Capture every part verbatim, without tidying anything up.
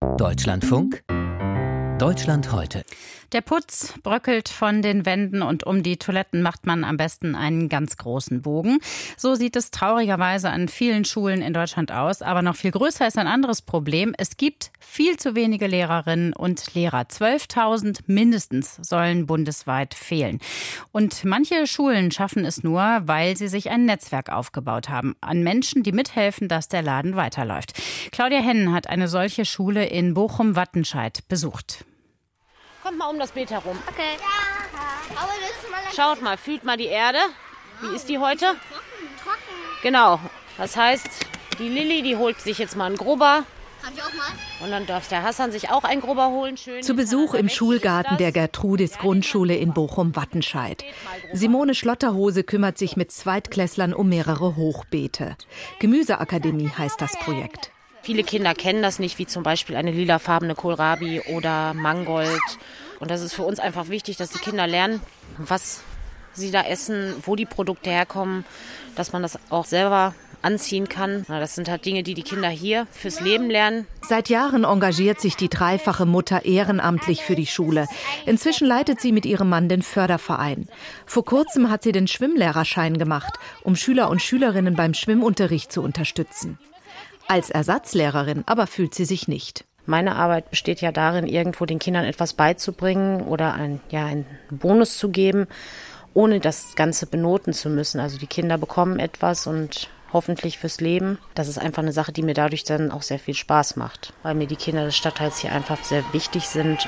Deutschlandfunk Deutschland heute. Der Putz bröckelt von den Wänden und um die Toiletten macht man am besten einen ganz großen Bogen. So sieht es traurigerweise an vielen Schulen in Deutschland aus. Aber noch viel größer ist ein anderes Problem. Es gibt viel zu wenige Lehrerinnen und Lehrer. zwölftausend mindestens sollen bundesweit fehlen. Und manche Schulen schaffen es nur, weil sie sich ein Netzwerk aufgebaut haben an Menschen, die mithelfen, dass der Laden weiterläuft. Claudia Hennen hat eine solche Schule in Bochum-Wattenscheid besucht. Kommt mal um das Beet herum. Okay. Ja. Aber das ist mal Schaut mal, fühlt mal die Erde. Wie ist die heute? trocken. trocken. Genau. Das heißt, die Lilly, die holt sich jetzt mal einen Grubber. Kann ich auch mal? Und dann darf der Hassan sich auch einen Grubber holen. Schön. Zu Besuch im Schulgarten der Gertrudis-Grundschule in Bochum-Wattenscheid. Simone Schlotterhose kümmert sich mit Zweitklässlern um mehrere Hochbeete. Gemüseakademie heißt das Projekt. Viele Kinder kennen das nicht, wie zum Beispiel eine lilafarbene Kohlrabi oder Mangold. Und das ist für uns einfach wichtig, dass die Kinder lernen, was sie da essen, wo die Produkte herkommen, dass man das auch selber anziehen kann. Das sind halt Dinge, die die Kinder hier fürs Leben lernen. Seit Jahren engagiert sich die dreifache Mutter ehrenamtlich für die Schule. Inzwischen leitet sie mit ihrem Mann den Förderverein. Vor kurzem hat sie den Schwimmlehrerschein gemacht, um Schüler und Schülerinnen beim Schwimmunterricht zu unterstützen. Als Ersatzlehrerin aber fühlt sie sich nicht. Meine Arbeit besteht ja darin, irgendwo den Kindern etwas beizubringen oder ein, ja, einen Bonus zu geben, ohne das Ganze benoten zu müssen. Also die Kinder bekommen etwas und hoffentlich fürs Leben. Das ist einfach eine Sache, die mir dadurch dann auch sehr viel Spaß macht, weil mir die Kinder des Stadtteils hier einfach sehr wichtig sind.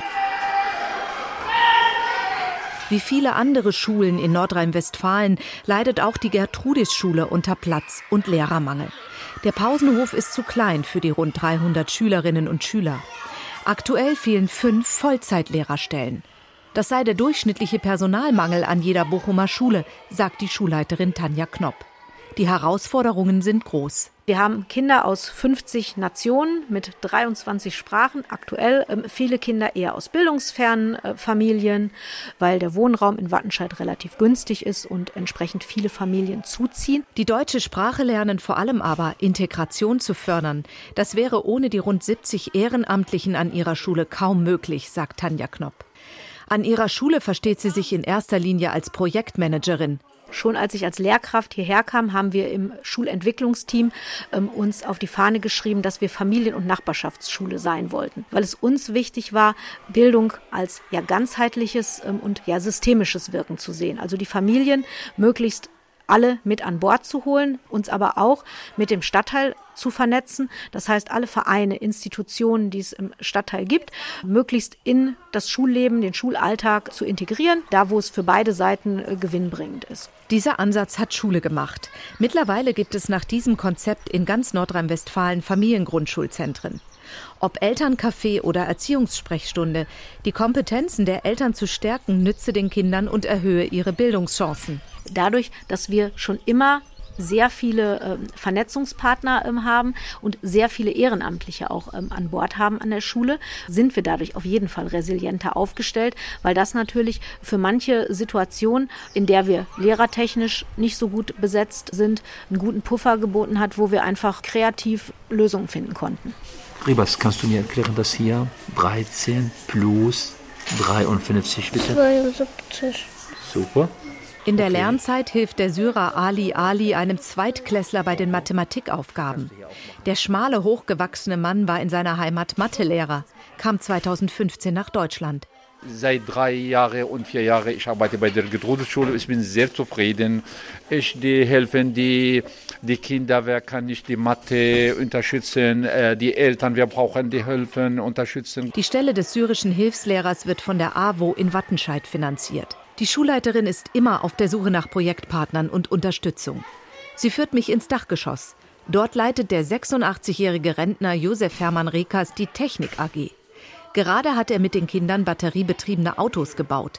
Wie viele andere Schulen in Nordrhein-Westfalen leidet auch die Gertrudis-Schule unter Platz- und Lehrermangel. Der Pausenhof ist zu klein für die rund dreihundert Schülerinnen und Schüler. Aktuell fehlen fünf Vollzeitlehrerstellen. Das sei der durchschnittliche Personalmangel an jeder Bochumer Schule, sagt die Schulleiterin Tanja Knopp. Die Herausforderungen sind groß. Wir haben Kinder aus fünfzig Nationen mit dreiundzwanzig Sprachen. Aktuell ähm, viele Kinder eher aus bildungsfernen äh, Familien, weil der Wohnraum in Wattenscheid relativ günstig ist und entsprechend viele Familien zuziehen. Die deutsche Sprache lernen, vor allem aber Integration zu fördern. Das wäre ohne die rund siebzig Ehrenamtlichen an ihrer Schule kaum möglich, sagt Tanja Knopp. An ihrer Schule versteht sie sich in erster Linie als Projektmanagerin. Schon als ich als Lehrkraft hierher kam, haben wir im Schulentwicklungsteam ähm, uns auf die Fahne geschrieben, dass wir Familien- und Nachbarschaftsschule sein wollten. Weil es uns wichtig war, Bildung als ja ganzheitliches ähm, und ja systemisches Wirken zu sehen. Also die Familien möglichst alle mit an Bord zu holen, uns aber auch mit dem Stadtteil zu vernetzen. Das heißt, alle Vereine, Institutionen, die es im Stadtteil gibt, möglichst in das Schulleben, den Schulalltag zu integrieren, da wo es für beide Seiten äh, gewinnbringend ist. Dieser Ansatz hat Schule gemacht. Mittlerweile gibt es nach diesem Konzept in ganz Nordrhein-Westfalen Familiengrundschulzentren. Ob Elterncafé oder Erziehungssprechstunde, die Kompetenzen der Eltern zu stärken, nütze den Kindern und erhöhe ihre Bildungschancen. Dadurch, dass wir schon immer sehr viele äh, Vernetzungspartner ähm, haben und sehr viele Ehrenamtliche auch ähm, an Bord haben an der Schule, sind wir dadurch auf jeden Fall resilienter aufgestellt, weil das natürlich für manche Situation, in der wir lehrertechnisch nicht so gut besetzt sind, einen guten Puffer geboten hat, wo wir einfach kreativ Lösungen finden konnten. Ribas, kannst du mir erklären, das hier dreizehn plus dreiundfünfzig, bitte? zweiundsiebzig. Super. In der Lernzeit hilft der Syrer Ali Ali einem Zweitklässler bei den Mathematikaufgaben. Der schmale, hochgewachsene Mann war in seiner Heimat Mathelehrer, kam zweitausendfünfzehn nach Deutschland. Seit drei Jahren und vier Jahren, ich arbeite bei der Gertrudis-Schule. Ich bin sehr zufrieden. Ich die helfen die, die Kinder, wer kann nicht die Mathe unterstützen, die Eltern, wir brauchen die Hilfen unterstützen. Die Stelle des syrischen Hilfslehrers wird von der A W O in Wattenscheid finanziert. Die Schulleiterin ist immer auf der Suche nach Projektpartnern und Unterstützung. Sie führt mich ins Dachgeschoss. Dort leitet der sechsundachtzigjährige Rentner Josef Hermann Rekas die Technik A G. Gerade hat er mit den Kindern batteriebetriebene Autos gebaut.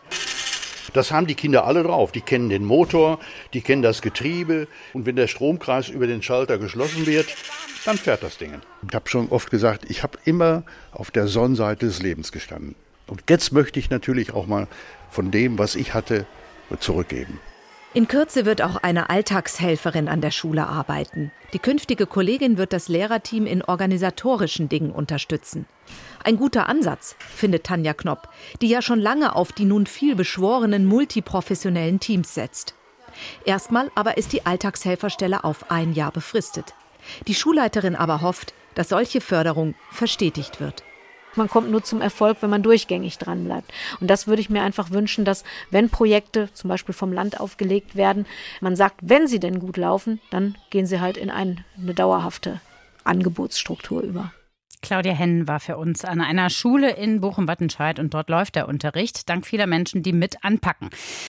Das haben die Kinder alle drauf. Die kennen den Motor, die kennen das Getriebe. Und wenn der Stromkreis über den Schalter geschlossen wird, dann fährt das Ding. Ich habe schon oft gesagt, ich habe immer auf der Sonnenseite des Lebens gestanden. Und jetzt möchte ich natürlich auch mal von dem, was ich hatte, zurückgeben. In Kürze wird auch eine Alltagshelferin an der Schule arbeiten. Die künftige Kollegin wird das Lehrerteam in organisatorischen Dingen unterstützen. Ein guter Ansatz, findet Tanja Knopp, die ja schon lange auf die nun viel beschworenen multiprofessionellen Teams setzt. Erstmal aber ist die Alltagshelferstelle auf ein Jahr befristet. Die Schulleiterin aber hofft, dass solche Förderung verstetigt wird. Man kommt nur zum Erfolg, wenn man durchgängig dran bleibt. Und das würde ich mir einfach wünschen, dass, wenn Projekte zum Beispiel vom Land aufgelegt werden, man sagt, wenn sie denn gut laufen, dann gehen sie halt in ein, eine dauerhafte Angebotsstruktur über. Claudia Hennen war für uns an einer Schule in Bochum-Wattenscheid und dort läuft der Unterricht, dank vieler Menschen, die mit anpacken.